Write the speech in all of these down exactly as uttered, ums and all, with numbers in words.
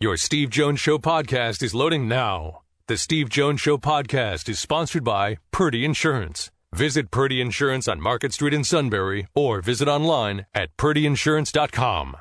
Your Steve Jones Show podcast is loading now. The Steve Jones Show podcast is sponsored by Purdy Insurance. Visit Purdy Insurance on Market Street in Sunbury or visit online at purdy insurance dot com.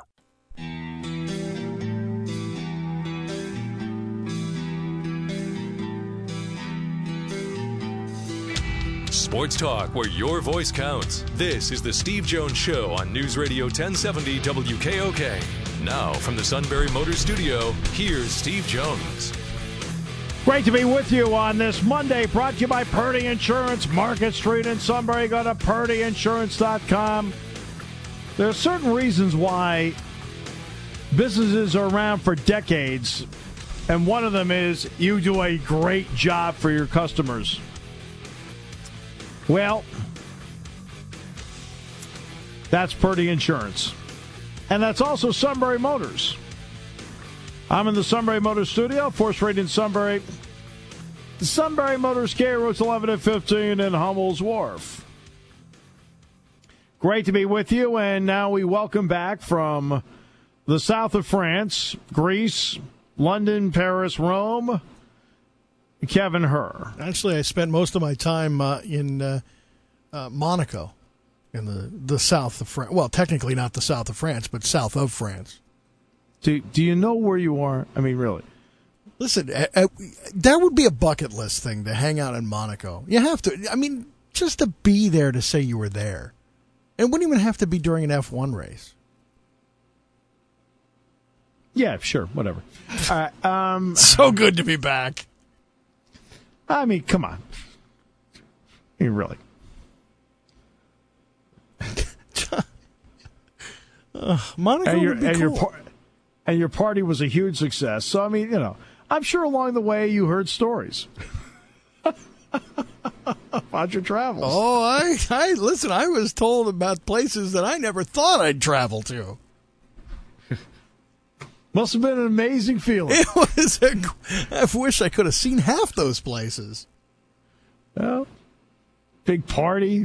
Sports talk where your voice counts. This is the Steve Jones Show on News Radio ten seventy W K O K. Now, from the Sunbury Motor Studio, here's Steve Jones. Great to be with you on this Monday, brought to you by Purdy Insurance, Market Street in Sunbury. Go to purdy insurance dot com. There are certain reasons why businesses are around for decades, and one of them is you do a great job for your customers. Well, that's Purdy Insurance. And that's also Sunbury Motors. I'm in the Sunbury Motors studio, fourth Street in Sunbury. The Sunbury Motors Care routes eleven and fifteen in Hummel's Wharf. Great to be with you, and now we welcome back from the south of France, Greece, London, Paris, Rome, Kevin Herr. Actually, I spent most of my time uh, in uh, uh, Monaco. In the, the south of France. Well, technically not the south of France, but south of France. Do, do you know where you are? I mean, really. Listen, uh, uh, that would be a bucket list thing to hang out in Monaco. You have to. I mean, just to be there to say you were there. It wouldn't even have to be during an F one race. Yeah, sure, whatever. All right, um, so good to be back. I mean, come on. I mean, really. Uh, Monaco and your, would be and, cool. your par- and your party was a huge success. So, I mean, you know, I'm sure along the way you heard stories about your travels. Oh, I, I listen, I was told about places that I never thought I'd travel to. Must have been an amazing feeling. It was a, I wish I could have seen half those places. Well, big party.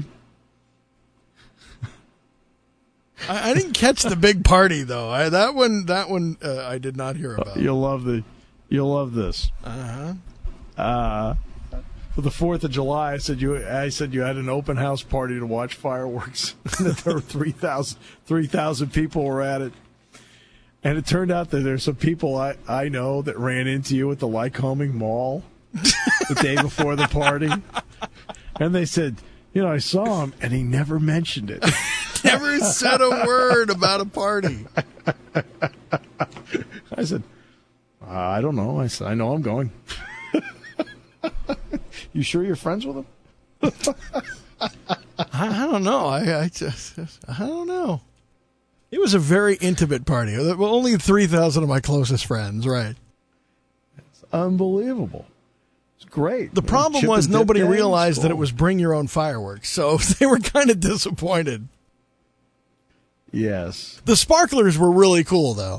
I, I didn't catch the big party though. I, that one, that one, uh, I did not hear about. You'll love the, you'll love this. Uh-huh. Uh For the Fourth of July, I said you, I said you had an open house party to watch fireworks. There were three thousand, three thousand people were at it, and it turned out that there's some people I, I know that ran into you at the Lycoming Mall the day before the party, and they said, you know, I saw him, and he never mentioned it. Never said a word about a party. I said, I don't know. I said, I know I'm going. You sure you're friends with him? I, I don't know. I, I just, I don't know. It was a very intimate party. Only three thousand of my closest friends, right? It's unbelievable. It's great. The problem Chip was and dip nobody games, realized that it cool. was bring your own fireworks, so they were kind of disappointed. Yes. The sparklers were really cool, though.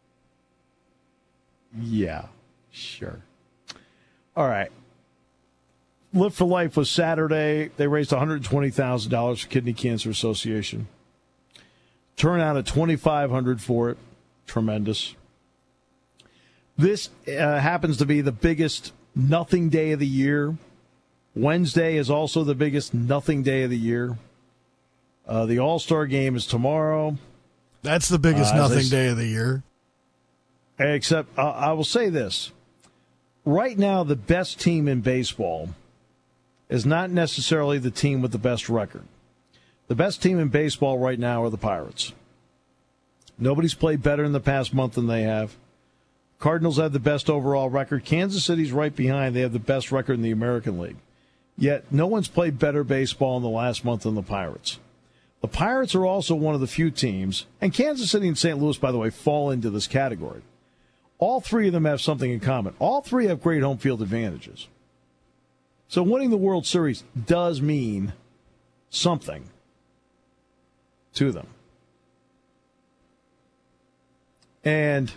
Yeah, sure. All right. Live for Life was Saturday. They raised one hundred twenty thousand dollars for Kidney Cancer Association. Turnout at twenty-five hundred for it. Tremendous. This uh, happens to be the biggest nothing day of the year. Wednesday is also the biggest nothing day of the year. Uh, the All-Star game is tomorrow. That's the biggest uh, nothing they, day of the year. Except, uh, I will say this. Right now, the best team in baseball is not necessarily the team with the best record. The best team in baseball right now are the Pirates. Nobody's played better in the past month than they have. Cardinals have the best overall record. Kansas City's right behind. They have the best record in the American League. Yet, no one's played better baseball in the last month than the Pirates. The Pirates are also one of the few teams, and Kansas City and Saint Louis, by the way, fall into this category. All three of them have something in common. All three have great home field advantages. So winning the World Series does mean something to them. And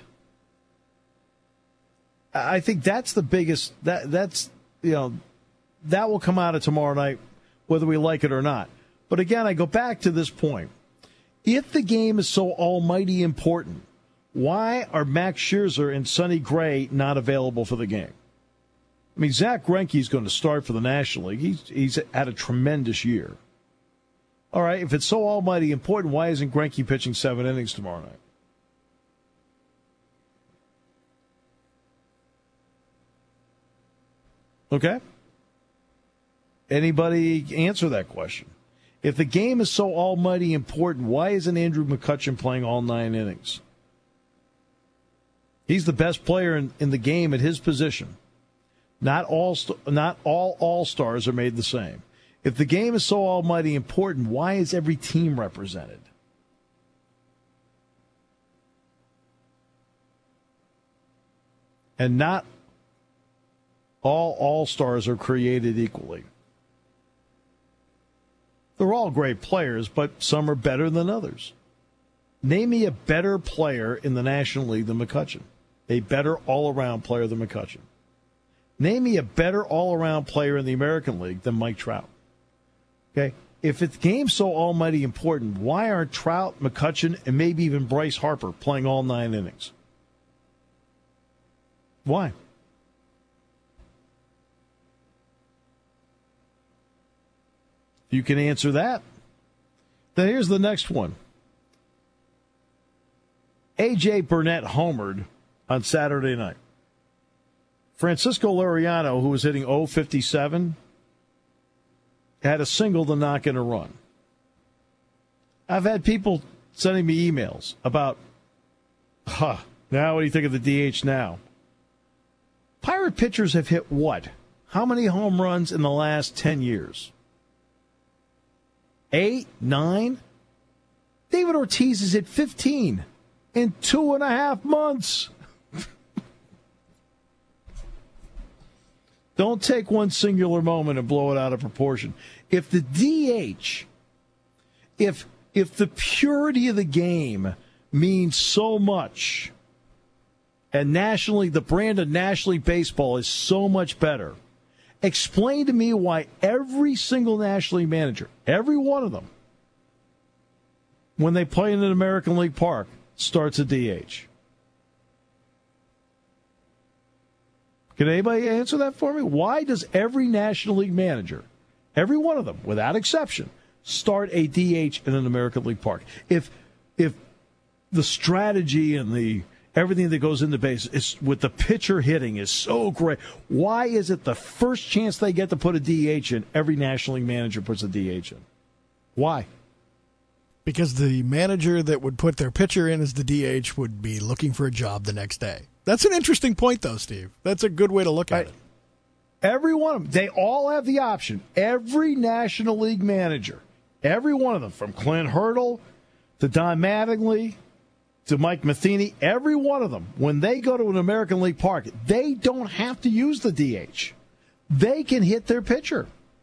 I think that's the biggest, that that's, you know, that will come out of tomorrow night, whether we like it or not. But again, I go back to this point. If the game is so almighty important, Why are Max Scherzer and Sonny Gray not available for the game? I mean, Zach Greinke's going to start for the National League. He's, he's had a tremendous year. All right, if it's so almighty important, why isn't Greinke pitching seven innings tomorrow night? Okay? Anybody answer that question? If the game is so almighty important, why isn't Andrew McCutchen playing all nine innings? He's the best player in, in the game at his position. Not all, not all all-stars are made the same. If the game is so almighty important, why is every team represented? And not all all-stars are created equally. They're all great players, but some are better than others. Name me a better player in the National League than McCutchen. A better all-around player than McCutchen. Name me a better all-around player in the American League than Mike Trout. Okay? If the game's so almighty important, why aren't Trout, McCutchen, and maybe even Bryce Harper playing all nine innings? Why? You can answer that. Then here's the next one. A J Burnett homered on Saturday night. Francisco Liriano, who was hitting oh fifty-seven, had a single to knock in a run. I've had people sending me emails about, huh, now what do you think of the D H now? Pirate pitchers have hit what? How many home runs in the last ten years? Eight? Nine? David Ortiz is at fifteen in two and a half months. Don't take one singular moment and blow it out of proportion. If the D H, if if the purity of the game means so much, and nationally, the brand of National League Baseball is so much better, explain to me why every single National League manager, every one of them, when they play in an American League Park, starts a D H. Can anybody answer that for me? Why does every National League manager, every one of them, without exception, start a D H in an American League Park? If if the strategy and the everything that goes into base is with the pitcher hitting is so great, why is it the first chance they get to put a D H in, every National League manager puts a D H in? Why? Because the manager that would put their pitcher in as the D H would be looking for a job the next day. That's an interesting point, though, Steve. That's a good way to look at right. it. Every one of them, they all have the option. Every National League manager, every one of them, from Clint Hurdle to Don Mattingly to Mike Matheny, every one of them, when they go to an American League Park, they don't have to use the D H. They can hit their pitcher.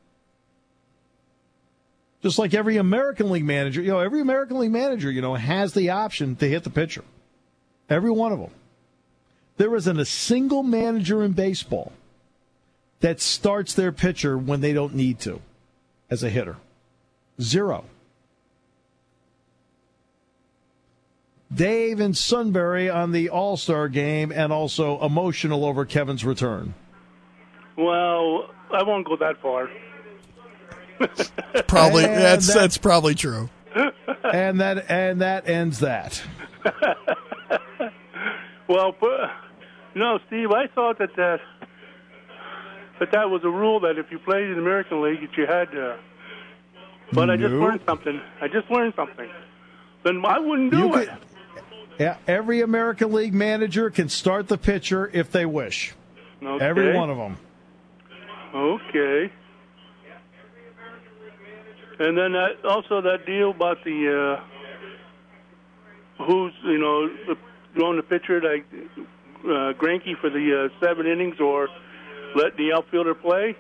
Just like every American League manager, you know, every American League manager, you know, has the option to hit the pitcher. Every one of them. There isn't a single manager in baseball that starts their pitcher when they don't need to as a hitter. Zero. Dave in Sunbury on the All-Star game and also emotional over Kevin's return. Well, I won't go that far. Probably that's that, that's probably true. And that and that ends that. Well, no, Steve, I thought that that that that was a rule that if you played in the American League, that you had to. But nope. I just learned something. I just learned something. Then I wouldn't do you it. Could, yeah, every American League manager can start the pitcher if they wish. Okay. Every one of them. Okay. And then that, also that deal about the uh, who's you know throwing the pitcher like uh, Greinke for the uh, seven innings or let the outfielder play.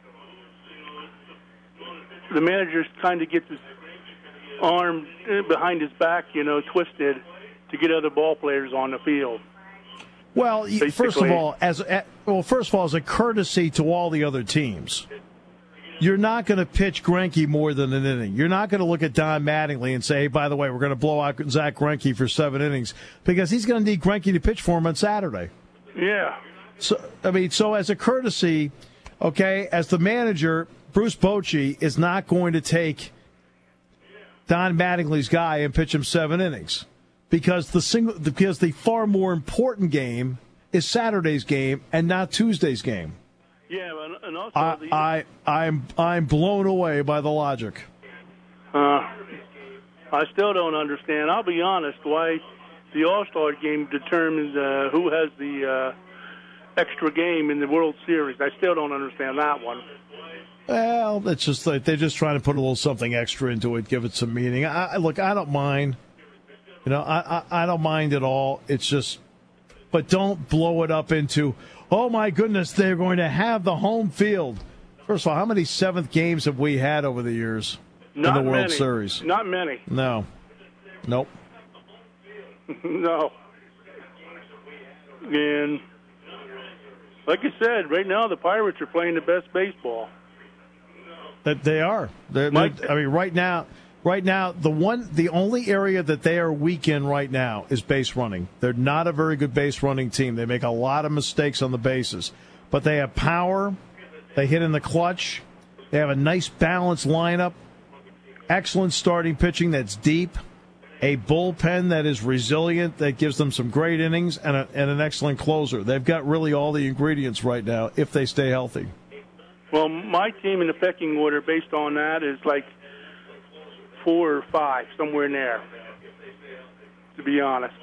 The manager kind of gets his arm behind his back, you know, twisted to get other ball players on the field. Well, Basically. first of all, as well, first of all, as a courtesy to all the other teams. you're not going to pitch Greinke more than an inning. You're not going to look at Don Mattingly and say, hey, by the way, we're going to blow out Zach Greinke for seven innings because he's going to need Greinke to pitch for him on Saturday. Yeah. So, I mean, so as a courtesy, okay, as the manager, Bruce Bochy is not going to take Don Mattingly's guy and pitch him seven innings because the single because the far more important game is Saturday's game and not Tuesday's game. Yeah, and also I, the, I I'm I'm blown away by the logic. Uh, I still don't understand. I'll be honest. Why the All-Star game determines uh, who has the uh, extra game in the World Series? I still don't understand that one. Well, it's just like they're just trying to put a little something extra into it, give it some meaning. I, look, I don't mind. You know, I, I I don't mind at all. It's just, but don't blow it up into, oh my goodness, they're going to have the home field. First of all, how many seventh games have we had over the years Not in the World many. Series? Not many. No. Nope. No. And like I said, right now the Pirates are playing the best baseball. That they are. They're, Mike, they're, I mean, right now, right now, the one, the only area that they are weak in right now is base running. They're not a very good base running team. They make a lot of mistakes on the bases, but they have power. They hit in the clutch. They have a nice balanced lineup. Excellent starting pitching that's deep. A bullpen that is resilient, that gives them some great innings, and, a, and an excellent closer. They've got really all the ingredients right now if they stay healthy. Well, my team in the pecking order based on that is like four or five, somewhere in there, to be honest.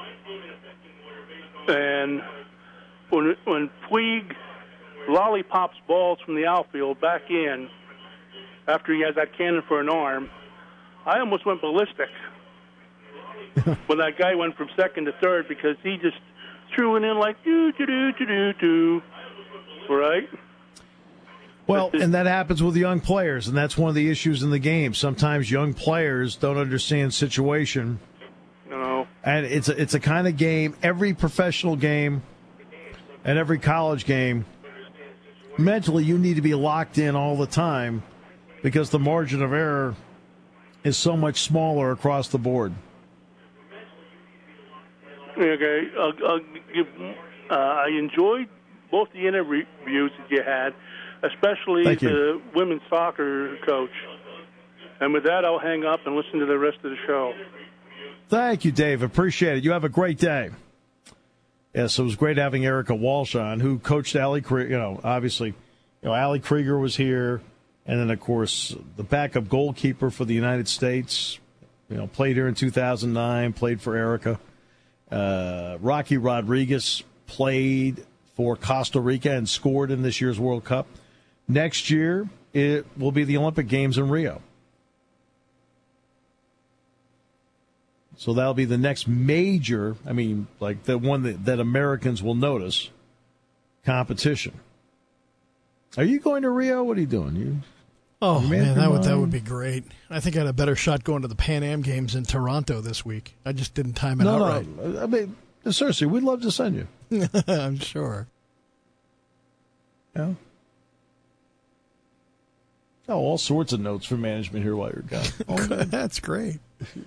And when, when Puig lollipops balls from the outfield back in after he has that cannon for an arm, I almost went ballistic when that guy went from second to third because he just threw it in like do do do do do do, right? Well, and that happens with young players, and that's one of the issues in the game. Sometimes young players don't understand situation. No. And it's a, it's a kind of game, every professional game and every college game, mentally you need to be locked in all the time because the margin of error is so much smaller across the board. Okay. I'll, I'll give, uh, I enjoyed both the interviews that you had, especially the women's soccer coach. And with that, I'll hang up and listen to the rest of the show. Thank you, Dave. Appreciate it. You have a great day. Yes, it was great having Erica Walsh on, who coached Allie Krieger. You know, obviously, you know, Allie Krieger was here. And then, of course, the backup goalkeeper for the United States, you know, played here in two thousand nine, played for Erica. Uh, Rocky Rodriguez played for Costa Rica and scored in this year's World Cup. Next year, it will be the Olympic Games in Rio. So that'll be the next major, I mean, like the one that, that Americans will notice, competition. Are you going to Rio? What are you doing? You, oh, you man, that would, that would be great. I think I had a better shot going to the Pan Am Games in Toronto this week. I just didn't time it no, out no. right. I mean, seriously, we'd love to send you. I'm sure. Yeah. Oh, all sorts of notes for management here while you're gone. That's great.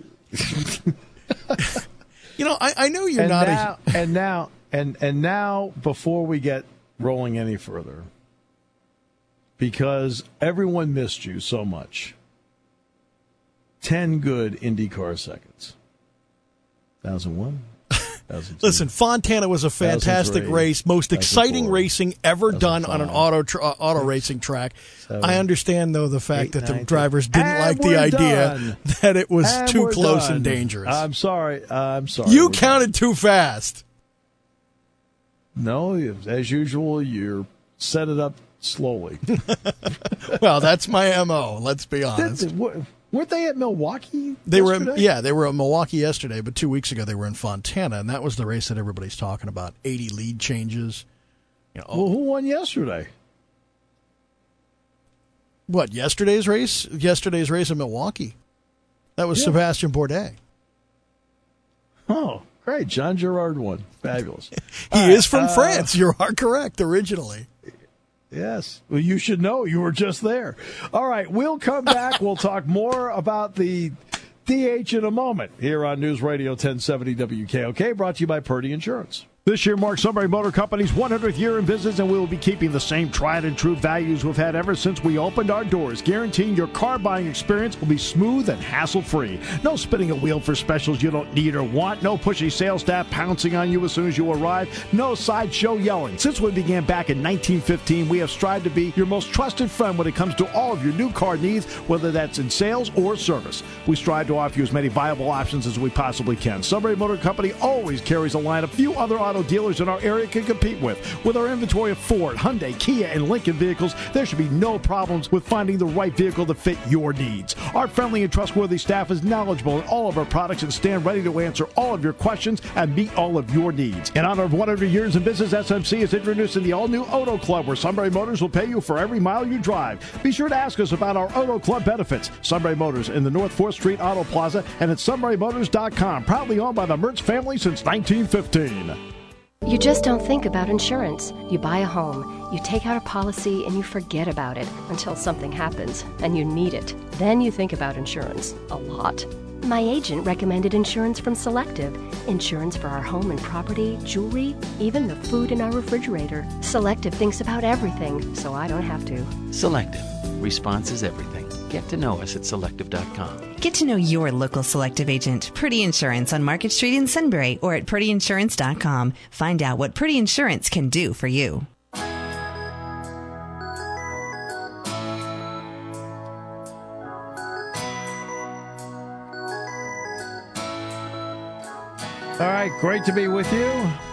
You know, I, I know you're and not now, a... and now and and now before we get rolling any further, because everyone missed you so much. Ten good IndyCar seconds. Thousand one. Listen, Fontana was a fantastic race, most exciting racing ever done on an auto tra- uh, auto racing track. Seven, I understand, though, the fact eight, that the nine, drivers didn't and like the we're idea done. that it was And too we're close done. and dangerous. I'm sorry. I'm sorry. You We're counted done. too fast. No, as usual, you set it up slowly. Well, that's my M O, let's be honest. Weren't they at Milwaukee They yesterday? were, yeah, they were at Milwaukee yesterday, but two weeks ago they were in Fontana, and that was the race that everybody's talking about. eighty lead changes. You know, Well, who won yesterday? What, yesterday's race? Yesterday's race in Milwaukee. That was Yeah. Sebastian Bourdais. Oh, great. John Girard won. Fabulous. He All is right, from uh, France. You are correct, originally. Yes. Well, you should know. You were just there. All right. We'll come back. We'll talk more about the D H in a moment here on News Radio ten seventy W K O K, brought to you by Purdy Insurance. This year marks Sunbury Motor Company's one hundredth year in business, and we will be keeping the same tried and true values we've had ever since we opened our doors, guaranteeing your car buying experience will be smooth and hassle-free. No spinning a wheel for specials you don't need or want. No pushy sales staff pouncing on you as soon as you arrive. No sideshow yelling. Since we began back in nineteen fifteen, we have strived to be your most trusted friend when it comes to all of your new car needs, whether that's in sales or service. We strive to offer you as many viable options as we possibly can. Sunbury Motor Company always carries a line of few other auto dealers in our area can compete with. With our inventory of Ford, Hyundai, Kia, and Lincoln vehicles, there should be no problems with finding the right vehicle to fit your needs. Our friendly and trustworthy staff is knowledgeable in all of our products and stand ready to answer all of your questions and meet all of your needs. In honor of one hundred years in business, S M C is introducing the all-new Auto Club, where Sunbury Motors will pay you for every mile you drive. Be sure to ask us about our Auto Club benefits. Sunbury Motors in the North fourth Street Auto Plaza and at sunbury motors dot com. Proudly owned by the Mertz family since nineteen fifteen. You just don't think about insurance. You buy a home, you take out a policy, and you forget about it until something happens and you need it. Then you think about insurance a lot. My agent recommended insurance from Selective. Insurance for our home and property, jewelry, even the food in our refrigerator. Selective thinks about everything, so I don't have to. Selective. Response is everything. Get to know us at selective dot com. Get to know your local Selective agent, Purdy Insurance, on Market Street in Sunbury or at purdy insurance dot com. Find out what Purdy Insurance can do for you. All right, great to be with you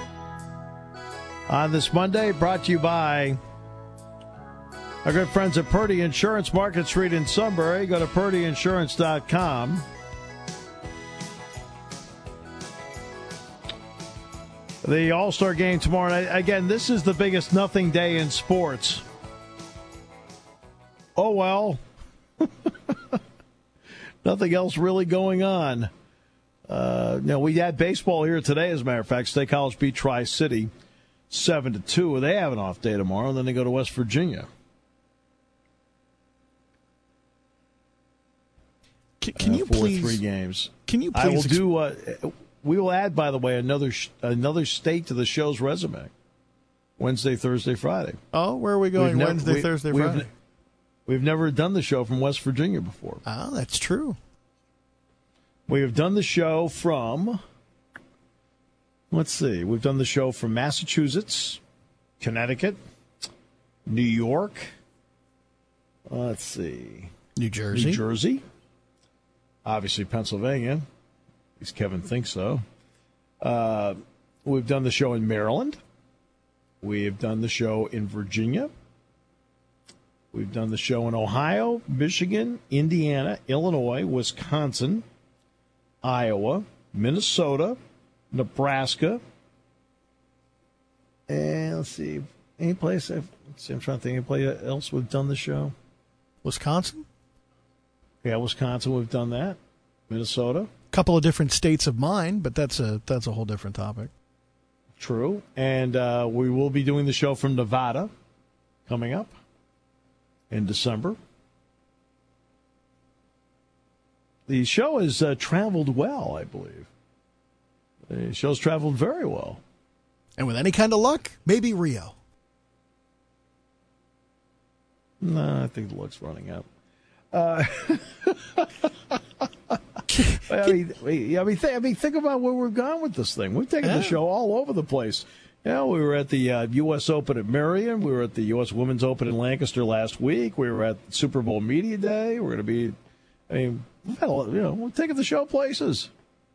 on this Monday, brought to you by our good friends at Purdy Insurance, Market Street in Sunbury. Go to purdy insurance dot com. The All-Star Game tomorrow night. Again, this is the biggest nothing day in sports. Oh, well. Nothing else really going on. Uh, now, we had baseball here today, as a matter of fact. State College beat Tri-City seven to two. They have an off day tomorrow, and then they go to West Virginia. Can, can uh, you for please three games? Can you please? I will exp- do. Uh, we will add, by the way, another sh- another state to the show's resume. Wednesday, Thursday, Friday. Oh, where are we going? We've Wednesday, nev- we, Thursday, we've, Friday. We've never done the show from West Virginia before. Oh, that's true. We have done the show from. Let's see. We've done the show from Massachusetts, Connecticut, New York. Let's see. New Jersey. New Jersey. Obviously, Pennsylvania. At least Kevin thinks so. Uh, we've done the show in Maryland. We have done the show in Virginia. We've done the show in Ohio, Michigan, Indiana, Illinois, Wisconsin, Iowa, Minnesota, Nebraska. And let's see. Any place? Let's see, I'm trying to think. Any place else we've done the show? Wisconsin? Yeah, Wisconsin, we've done that. Minnesota. A couple of different states of mine, but that's a that's a whole different topic. True. And uh, we will be doing the show from Nevada coming up in December. The show has uh, traveled well, I believe. The show's traveled very well. And with any kind of luck, maybe Rio. No, I think the luck's running out. Uh, I mean, I mean, th- I mean, think about where we've gone with this thing. We've taken yeah. the show all over the place. Yeah, we were at the uh, U S Open at Marion. We were at the U S Women's Open in Lancaster last week. We were at Super Bowl Media Day. We're going to be, I mean, we've had a lot, you know, we're taking the show places.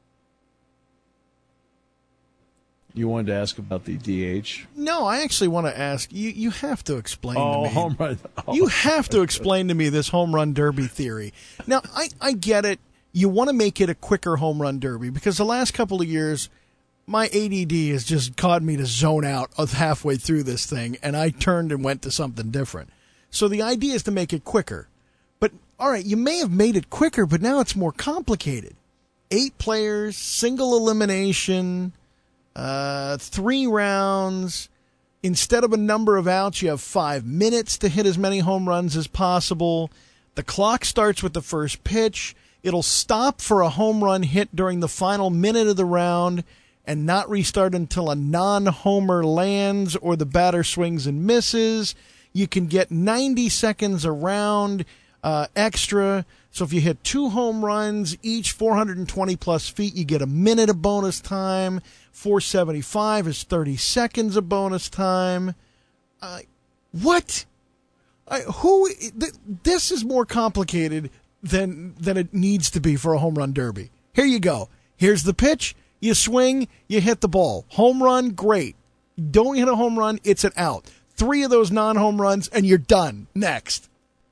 You wanted to ask about the D H? No, I actually want to ask you. You have to explain oh, to me. home run! Oh. You have to explain to me this home run derby theory. Now, I, I get it. You want to make it a quicker home run derby because the last couple of years, my A D D has just caused me to zone out of halfway through this thing, and I turned and went to something different. So the idea is to make it quicker. But all right, you may have made it quicker, but now it's more complicated. Eight players, single elimination. Uh, three rounds. Instead of a number of outs, you have five minutes to hit as many home runs as possible. The clock starts with the first pitch. It'll stop for a home run hit during the final minute of the round and not restart until a non-homer lands or the batter swings and misses. You can get ninety seconds around uh, extra. So if you hit two home runs, each four hundred twenty plus feet, you get a minute of bonus time. four seventy-five is thirty seconds of bonus time. Uh, what? I, who? Th- this is more complicated than than it needs to be for a home run derby. Here you go. Here's the pitch. You swing, you hit the ball. Home run, great. Don't hit a home run, it's an out. Three of those non-home runs, and you're done. Next.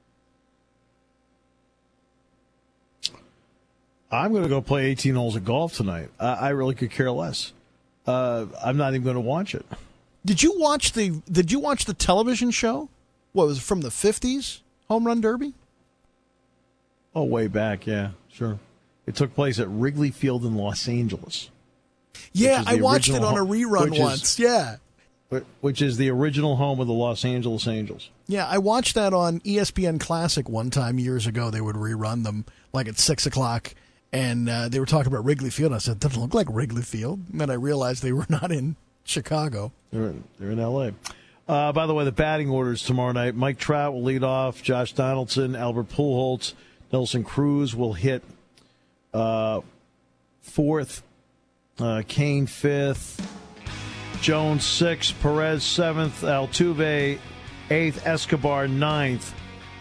I'm going to go play eighteen holes of golf tonight. Uh, I really could care less. Uh, I'm not even going to watch it. Did you watch the Did you watch the television show? What was it, from the fifties? Home Run Derby? Oh, way back, yeah, sure. It took place at Wrigley Field in Los Angeles. Yeah, I watched it on a rerun home, once. Is, yeah. Which is the original home of the Los Angeles Angels. Yeah, I watched that on E S P N Classic one time years ago. They would rerun them like at six o'clock, and uh, they were talking about Wrigley Field. I said, doesn't look like Wrigley Field. And then I realized they were not in Chicago. They're in, they're in L A Uh, by the way, the batting orders tomorrow night. Mike Trout will lead off. Josh Donaldson, Albert Pujols, Nelson Cruz will hit uh, fourth. Uh, Kane fifth. Jones sixth. Perez seventh. Altuve eighth. Escobar ninth.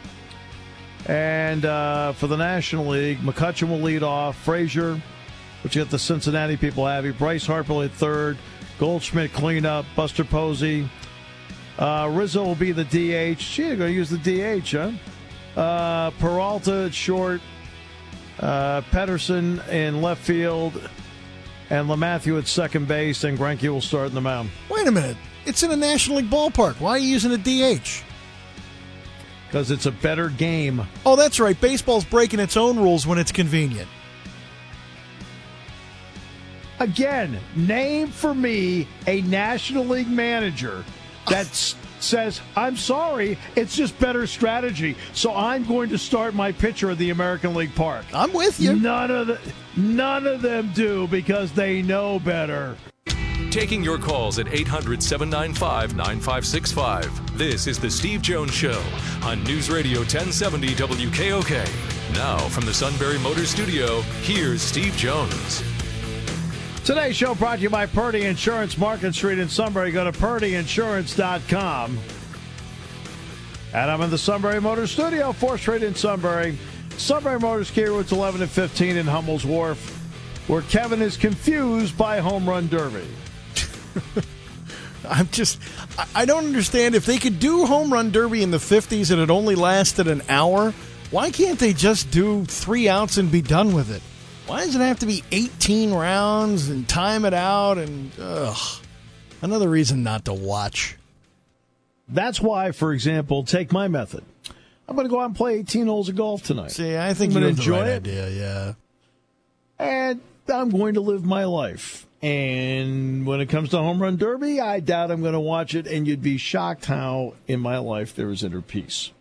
And uh, for the National League, McCutchen will lead off. Frazier, which you got the Cincinnati people happy. Bryce Harper will hit third. Goldschmidt cleanup. Buster Posey. Uh, Rizzo will be the D H. Gee, they're going to use the D H, huh? Uh, Peralta at short. Uh, Pederson in left field. And LeMahieu at second base. And Greinke will start in the mound. Wait a minute. It's in a National League ballpark. Why are you using a D H? Because it's a better game. Oh, that's right. Baseball's breaking its own rules when it's convenient. Again, name for me a National League manager that says, I'm sorry, it's just better strategy, so I'm going to start my pitcher at the American League Park. I'm with you. None of the, none of them do because they know better. Taking your calls at eight hundred, seven nine five, nine five six five. This is The Steve Jones Show on News Radio ten seventy W K O K. Now from the Sunbury Motors Studio, here's Steve Jones. Today's show brought to you by Purdy Insurance, Market Street in Sunbury. Go to purdy insurance dot com. And I'm in the Sunbury Motors Studio, fourth Street in Sunbury. Sunbury Motors, Key Routes eleven and fifteen in Hummel's Wharf, where Kevin is confused by Home Run Derby. I'm just, I don't understand. If they could do Home Run Derby in the fifties and it only lasted an hour, why can't they just do three outs and be done with it? Why does it have to be eighteen rounds and time it out? And ugh, another reason not to watch. That's why, for example, take my method. I'm going to go out and play eighteen holes of golf tonight. See, I think I'm you going to have the enjoy right it. idea, yeah. And I'm going to live my life. And when it comes to Home Run Derby, I doubt I'm going to watch it, and you'd be shocked how in my life there is inner peace.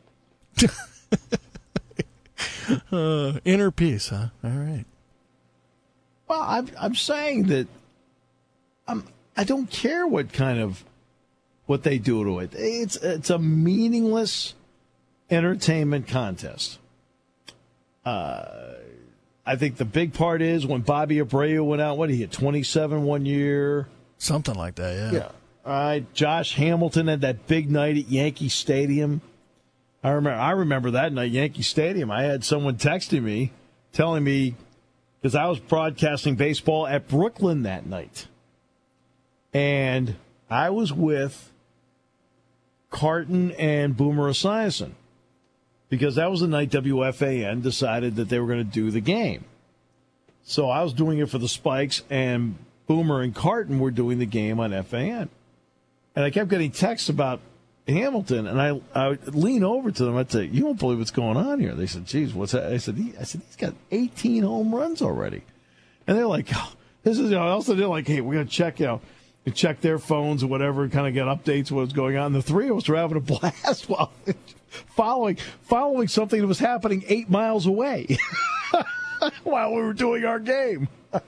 uh, inner peace, huh? All right. Well, I'm, I'm saying that I'm, I don't care what kind of, what they do to it. It's, it's a meaningless entertainment contest. Uh, I think the big part is when Bobby Abreu went out, what, he hit twenty-seven one year? Something like that, yeah. Yeah. All right, Josh Hamilton had that big night at Yankee Stadium. I remember, I remember that night, Yankee Stadium. I had someone texting me, telling me, because I was broadcasting baseball at Brooklyn that night. And I was with Carton and Boomer Esiason, because that was the night W F A N decided that they were going to do the game. So I was doing it for the Spikes, and Boomer and Carton were doing the game on F A N. And I kept getting texts about Hamilton, and I I would lean over to them. I'd say, "You don't believe what's going on here?" They said, "Geez, what's that?" I said, he, "I said he's got eighteen home runs already," and they're like, oh, "This is." You know, also they're like, "Hey, we're gonna check." You know, and check their phones or whatever, and kind of get updates of what's going on. The three of us were having a blast while following following something that was happening eight miles away while we were doing our game.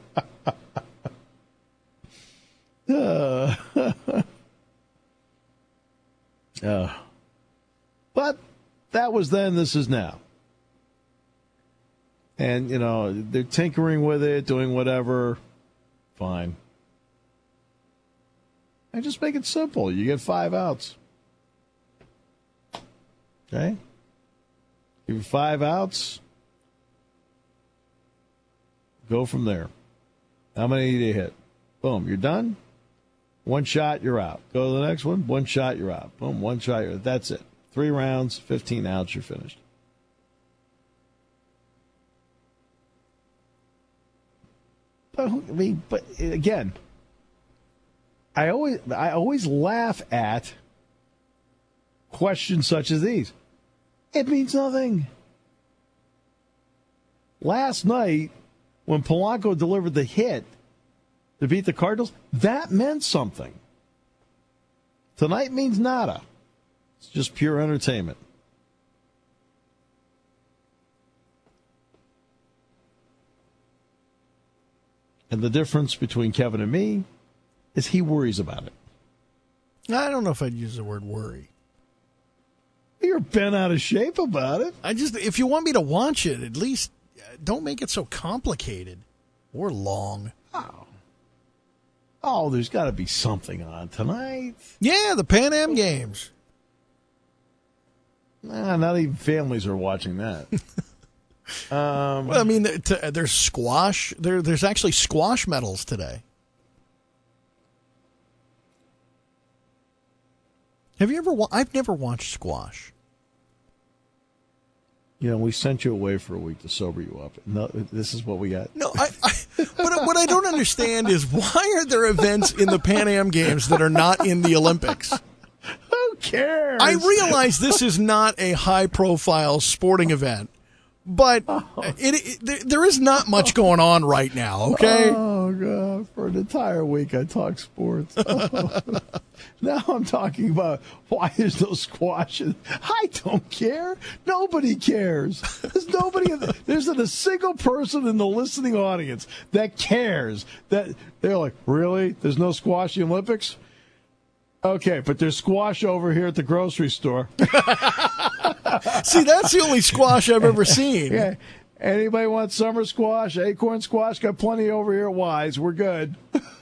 uh, uh, but that was then, this is now. And, you know, they're tinkering with it, doing whatever. Fine. And just make it simple. You get five outs. Okay? Give you five outs. Go from there. How many do you hit? Boom, you're done. One shot, you're out. Go to the next one. One shot, you're out. Boom, one shot, you're out. That's it. Three rounds, fifteen outs, you're finished. But, I mean, but again, I always I always laugh at questions such as these. It means nothing. Last night, when Polanco delivered the hit to beat the Cardinals, that meant something. Tonight means nada. It's just pure entertainment. And the difference between Kevin and me is he worries about it. I don't know if I'd use the word worry. You're bent out of shape about it. I just, if you want me to watch it, at least don't make it so complicated or long. Oh, oh there's got to be something on tonight. Yeah, the Pan Am Games. Nah, not even families are watching that. um, well, I mean, there's squash. There, there's actually squash medals today. Have you ever? Wa- I've never watched squash. You know, we sent you away for a week to sober you up. No, this is what we got. No, I, I, but what I don't understand is why are there events in the Pan Am Games that are not in the Olympics? Who cares? I realize this is not a high-profile sporting event, but it, it, there, there is not much going on right now, okay? Oh, God. For an entire week, I talk sports. Now I'm talking about why there's no squash. I don't care. Nobody cares. There's nobody. There isn't a single person in the listening audience that cares. That they're like, really? There's no squash in the Olympics? Okay, but there's squash over here at the grocery store. See, that's the only squash I've ever seen. Yeah. Anybody want summer squash, acorn squash? Got plenty over here at Wise. We're good.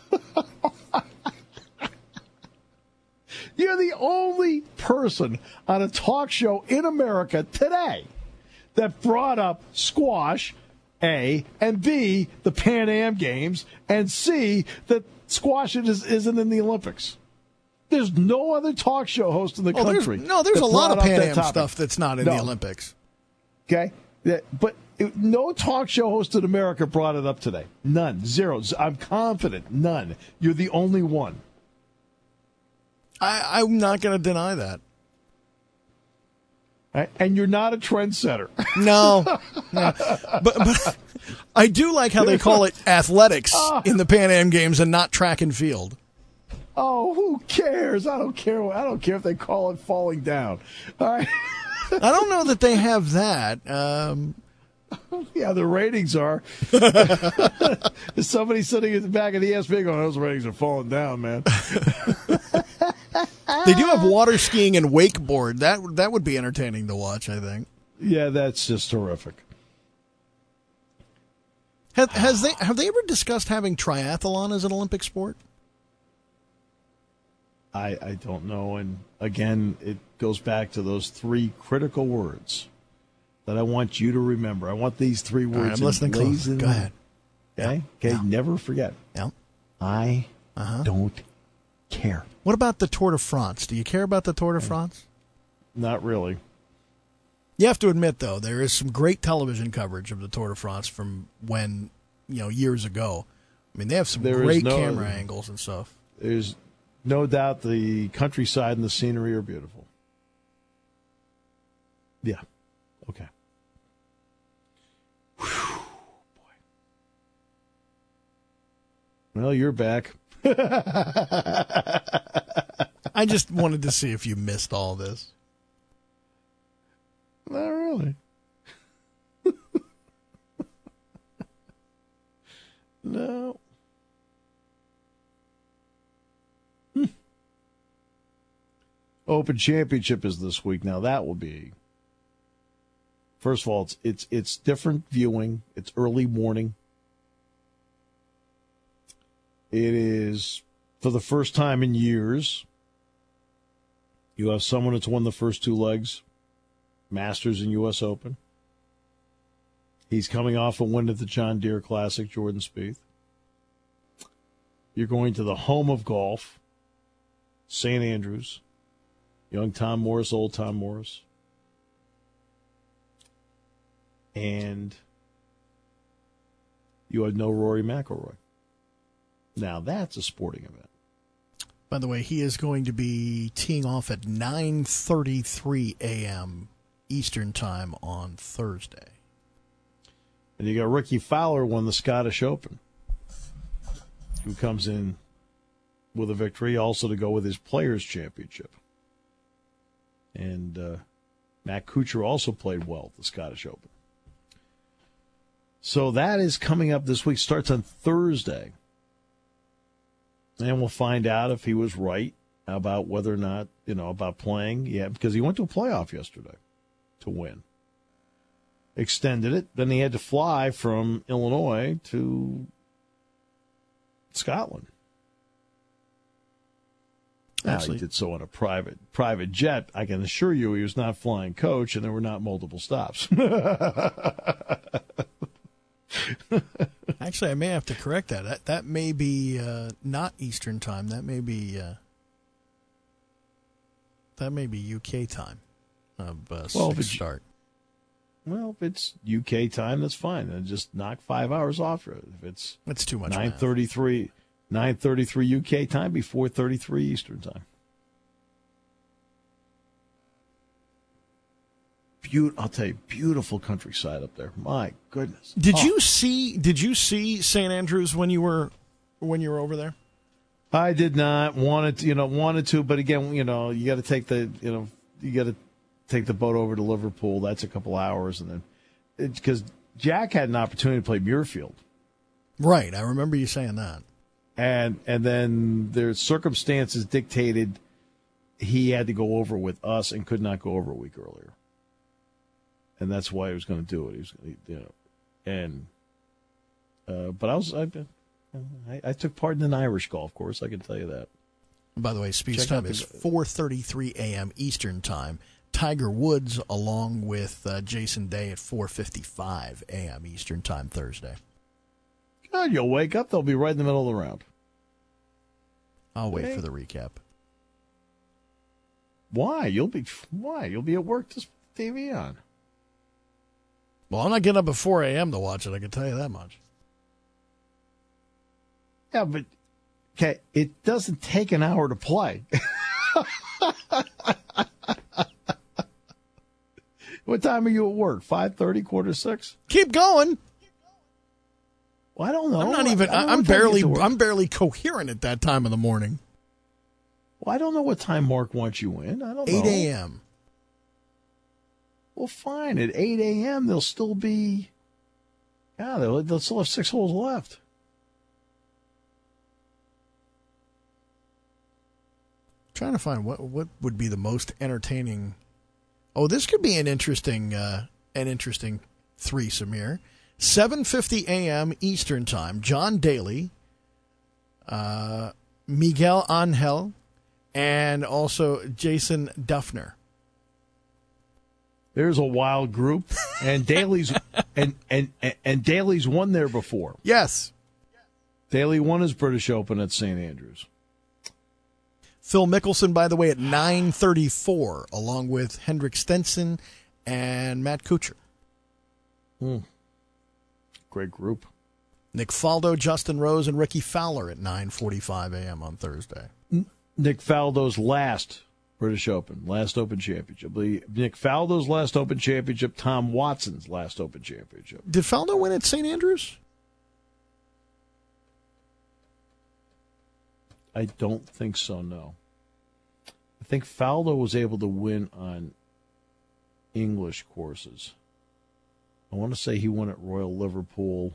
You're the only person on a talk show in America today that brought up squash, A, and B, the Pan Am Games, and C, that squash is, isn't in the Olympics. There's no other talk show host in the oh, country. There's, no, there's a lot of Pan Am topic. stuff that's not in no. the Olympics. Okay? Yeah, but it, no talk show host in America brought it up today. None. Zero. I'm confident. None. You're the only one. I, I'm not going to deny that. Right? And you're not a trendsetter. No. no. But, but I do like how they call it athletics in the Pan Am Games and not track and field. Oh, who cares? I don't care. I don't care if they call it falling down. All right. I don't know that they have that. Um, yeah, the ratings are. Somebody sitting at the back of the E S P N going, those ratings are falling down, man. They do have water skiing and wakeboard. That that would be entertaining to watch, I think. Yeah, that's just terrific. Has, has they have they ever discussed having triathlon as an Olympic sport? I, I don't know. And again, it goes back to those three critical words that I want you to remember. I want these three words. Right, I'm listening close. Go ahead. Okay? Yeah. Okay, yeah. never forget. Yeah. I uh-huh. don't care. What about the Tour de France? Do you care about the Tour de France? Not really. You have to admit, though, there is some great television coverage of the Tour de France from when, you know, years ago. I mean, they have some there great no, camera angles and stuff. There's no doubt the countryside and the scenery are beautiful. Yeah. Okay. Whew, boy. Well, you're back. I just wanted to see if you missed all this. Not really. No. Hmm. Open Championship is this week. Now that will be. First of all, it's it's it's different viewing. It's early morning. It is for the first time in years. You have someone that's won the first two legs, Masters and U S Open. He's coming off a win at the John Deere Classic, Jordan Spieth. You're going to the home of golf, Saint Andrews, young Tom Morris, old Tom Morris. And you had no Rory McIlroy. Now that's a sporting event. By the way, he is going to be teeing off at nine thirty-three a.m. Eastern Time on Thursday. And you got Ricky Fowler won the Scottish Open, who comes in with a victory, also to go with his Players' Championship. And uh, Matt Kuchar also played well at the Scottish Open. So that is coming up this week. Starts on Thursday. And we'll find out if he was right about whether or not, you know, about playing. Yeah, because he went to a playoff yesterday to win. Extended it. Then he had to fly from Illinois to Scotland. Now, he did so on a private private jet. I can assure you he was not flying coach, and there were not multiple stops. Actually, I may have to correct that. That, that may be uh, not Eastern Time. That may be uh, that may be U K time of uh, well, six start. Well, if it's U K time, that's fine. Then just knock five hours off. If it's that's too much. Nine thirty-three, nine thirty-three U K time, be four thirty-three Eastern time. Be- I'll tell you, beautiful countryside up there. My goodness. Did oh. you see? Did you see Saint Andrews when you were when you were over there? I did not wanted to, you know, wanted to, but again, you know, you got to take the, you know, you got to take the boat over to Liverpool. That's a couple hours, and then because Jack had an opportunity to play Muirfield. Right, I remember you saying that. And and then their circumstances dictated he had to go over with us and could not go over a week earlier. And that's why he was going to do it. He was, you know, and uh, but I was I, I, I took part in an Irish golf course. I can tell you that. By the way, Speed's time is four thirty-three a.m. Eastern Time. Tiger Woods along with uh, Jason Day at four fifty-five a.m. Eastern Time Thursday. God, you'll wake up. They'll be right in the middle of the round. I'll wait hey. for the recap. Why? You'll be why? You'll be at work to T V on. Well, I'm not getting up at four a.m. to watch it, I can tell you that much. Yeah, but okay, it doesn't take an hour to play. What time are you at work? five thirty, quarter six? Keep going. Well, I don't know. I'm not even I, I'm barely I'm barely coherent at that time of the morning. Well, I don't know what time Mark wants you in. I don't know. eight a.m. Well, fine. At eight a.m., they'll still be, yeah, they'll, they'll still have six holes left. Trying to find what what would be the most entertaining. Oh, this could be an interesting uh, an interesting threesome here. seven fifty a.m. Eastern Time. John Daly, uh, Miguel Angel, and also Jason Duffner. There's a wild group, and Daly's and, and and and Daly's won there before. Yes, Daly won his British Open at Saint Andrews. Phil Mickelson, by the way, at nine thirty-four, along with Hendrik Stenson and Matt Kuchar. Hmm. Great group. Nick Faldo, Justin Rose, and Ricky Fowler at nine forty-five a.m. on Thursday. Nick Faldo's last British Open, last Open Championship. Nick Faldo's last Open Championship, Tom Watson's last Open Championship. Did Faldo win at Saint Andrews? I don't think so, no. I think Faldo was able to win on English courses. I want to say he won at Royal Liverpool.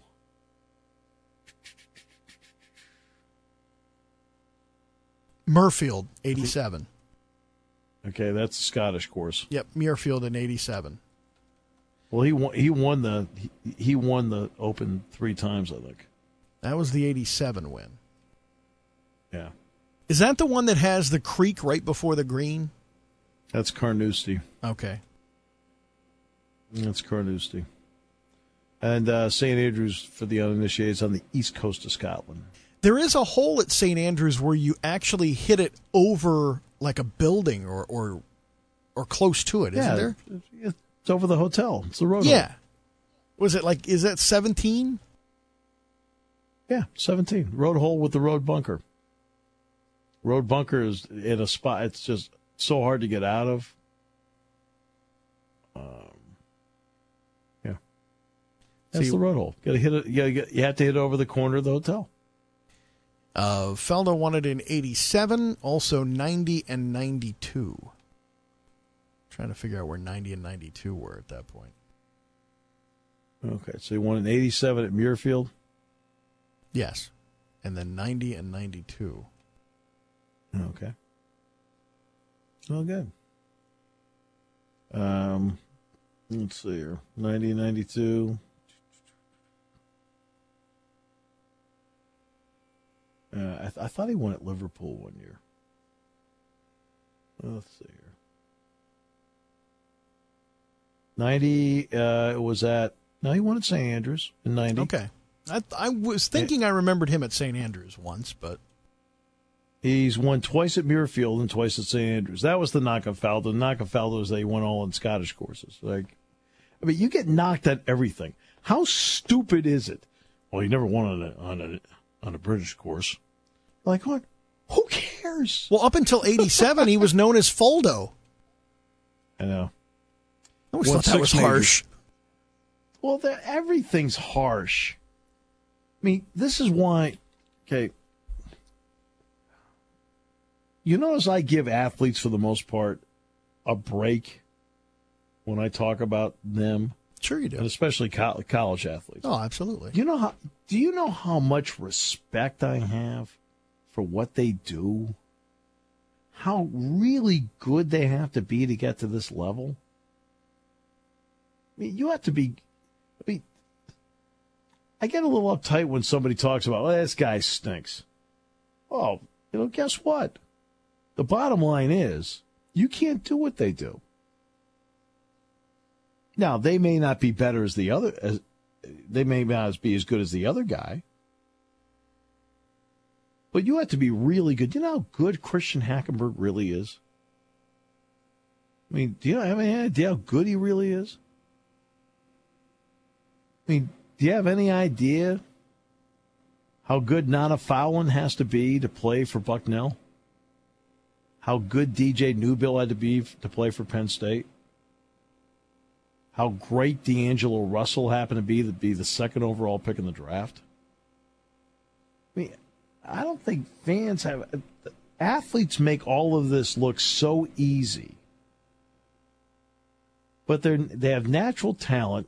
Muirfield, eighty-seven. Okay, that's a Scottish course. Yep, Muirfield in eighty-seven. Well, he won. He won the he, he won the Open three times, I think. That was the eighty-seven win. Yeah. Is that the one that has the creek right before the green? That's Carnoustie. Okay. That's Carnoustie. And uh, Saint Andrews, for the uninitiated, is on the east coast of Scotland. There is a hole at Saint Andrews where you actually hit it over like a building or or, or close to it, isn't yeah, there? It's over the hotel. It's the road. Yeah. Hole. Was it like, is that seventeen? Yeah, seventeen. Road hole with the road bunker. Road bunker is in a spot. It's just so hard to get out of. Um, yeah, that's See, the road hole. Got to hit it. You, gotta, you have to hit over the corner of the hotel. Uh, Faldo won it in eighty-seven, also ninety and ninety-two. Trying to figure out where ninety and ninety-two were at that point. Okay, so he won in eighty-seven at Muirfield. Yes, and then ninety and ninety-two. Okay. Well, good. Um, let's see here. ninety, ninety-two. Uh, I, th- I thought he won at Liverpool one year. Let's see here. ninety, uh, it was at, no, he won at Saint Andrews in ninety. Okay. I, I was thinking I remembered him at Saint Andrews once, but... He's won twice at Muirfield and twice at Saint Andrews. That was the knock of Faldo. The knock of Faldo is that he won all in Scottish courses. Like, I mean, you get knocked at everything. How stupid is it? Well, he never won on a on a on a British course. Like, what? Who cares? Well, up until eighty-seven, he was known as Faldo. I know. I always Won thought that was six harsh. majors. Well, everything's harsh. I mean, this is why. Okay. You notice I give athletes, for the most part, a break when I talk about them. Sure you do. And especially co- college athletes. Oh, absolutely. You know how? Do you know how much respect I have for what they do? How really good they have to be to get to this level? I mean, you have to be... I mean, I get a little uptight when somebody talks about, well, this guy stinks. Oh, you know, guess what? The bottom line is, you can't do what they do. Now, they may not be better as the other, as they may not be as good as the other guy, but you have to be really good. You know how good Christian Hackenberg really is? I mean, do you have any idea how good he really is? I mean, do you have any idea how good Nana Fowlin has to be to play for Bucknell? How good D J Newbill had to be to play for Penn State? How great D'Angelo Russell happened to be to be the second overall pick in the draft? I mean, I don't think fans have... Athletes make all of this look so easy. But they they have natural talent.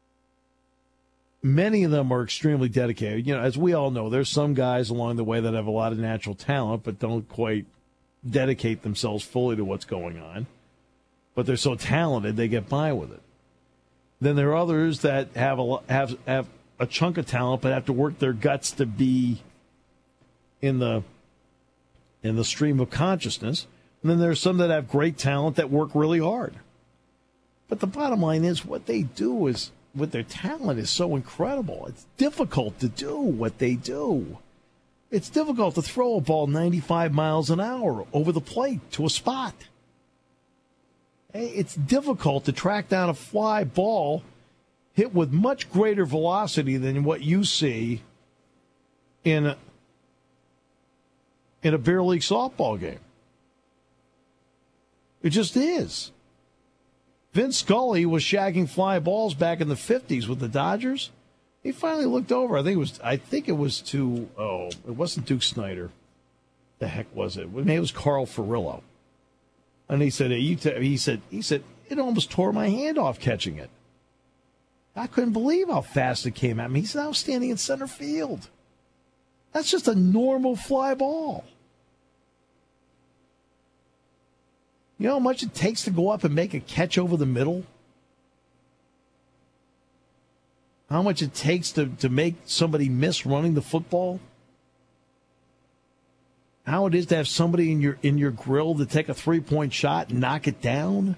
Many of them are extremely dedicated. You know, as we all know, there's some guys along the way that have a lot of natural talent but don't quite dedicate themselves fully to what's going on. But they're so talented, they get by with it. Then there are others that have a have have a chunk of talent, but have to work their guts to be in the in the stream of consciousness. And then there are some that have great talent that work really hard. But the bottom line is, what they do is, with their talent, is so incredible. It's difficult to do what they do. It's difficult to throw a ball ninety-five miles an hour over the plate to a spot. It's difficult to track down a fly ball hit with much greater velocity than what you see in a, in a beer league softball game. It just is. Vince Scully was shagging fly balls back in the fifties with the Dodgers. He finally looked over. I think it was. I think it was to. Oh, it wasn't Duke Snyder. the heck was it? Maybe it was Carl Furillo. And he said, he, he said, he said, it almost tore my hand off catching it. I couldn't believe how fast it came at me. He said, I was standing in center field. That's just a normal fly ball. You know how much it takes to go up and make a catch over the middle? How much it takes to, to make somebody miss running the football? How it is to have somebody in your in your grill to take a three-point shot and knock it down?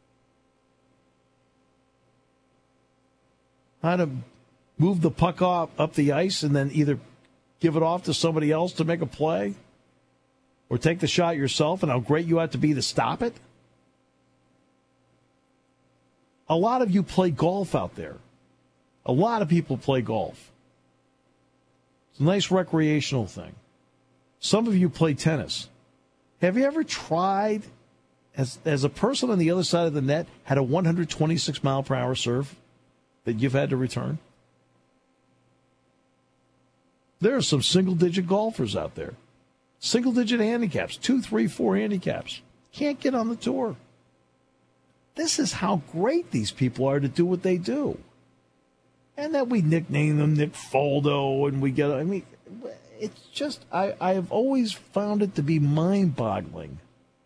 How to move the puck off, up the ice and then either give it off to somebody else to make a play or take the shot yourself, and how great you have to be to stop it? A lot of you play golf out there. A lot of people play golf. It's a nice recreational thing. Some of you play tennis. Have you ever tried, as as a person on the other side of the net, had a one hundred twenty-six mile per hour serve that you've had to return? There are some single-digit golfers out there. Single-digit handicaps, two, three, four handicaps. Can't get on the tour. This is how great these people are to do what they do. And that we nickname them Nick Faldo, and we get, I mean, it's just, I, I have always found it to be mind-boggling.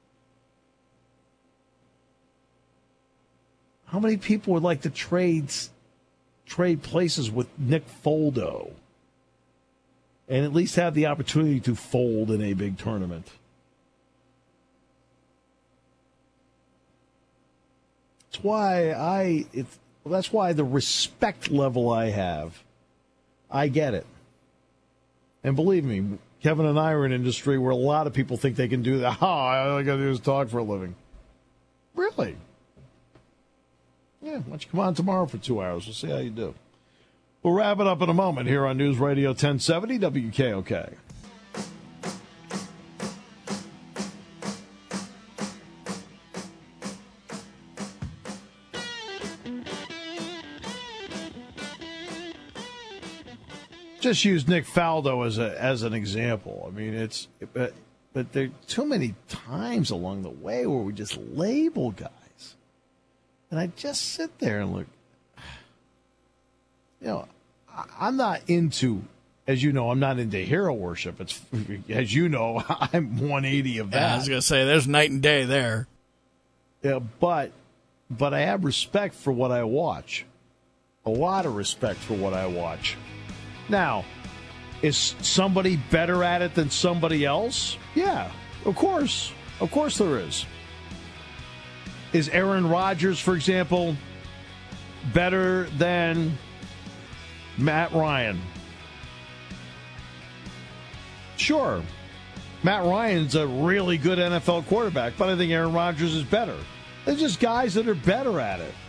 How many people would like to trade, trade places with Nick Faldo and at least have the opportunity to fold in a big tournament? That's why I, it's, that's why the respect level I have, I get it. And believe me, Kevin and I are in an industry where a lot of people think they can do that. Oh, all I got to do is talk for a living. Really? Yeah, why don't you come on tomorrow for two hours? We'll see how you do. We'll wrap it up in a moment here on News Radio ten seventy W K O K. Just use Nick Faldo as a as an example. I mean, it's but but there are too many times along the way where we just label guys, and I just sit there and look. You know, I, I'm not into, as you know, I'm not into hero worship. It's as you know, I'm one eighty of that. Yeah, I was gonna say there's night and day there. Yeah, but but I have respect for what I watch. A lot of respect for what I watch. Now, is somebody better at it than somebody else? Yeah, of course. Of course there is. Is Aaron Rodgers, for example, better than Matt Ryan? Sure. Matt Ryan's a really good N F L quarterback, but I think Aaron Rodgers is better. They're just guys that are better at it.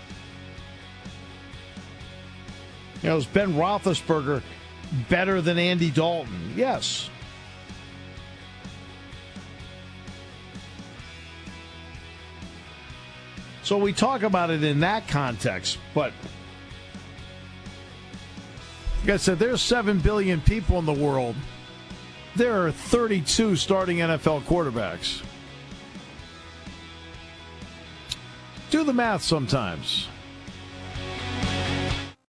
You know, is Ben Roethlisberger better than Andy Dalton? Yes. So we talk about it in that context, but like I said, there's seven billion people in the world. There are thirty-two starting N F L quarterbacks. Do the math sometimes.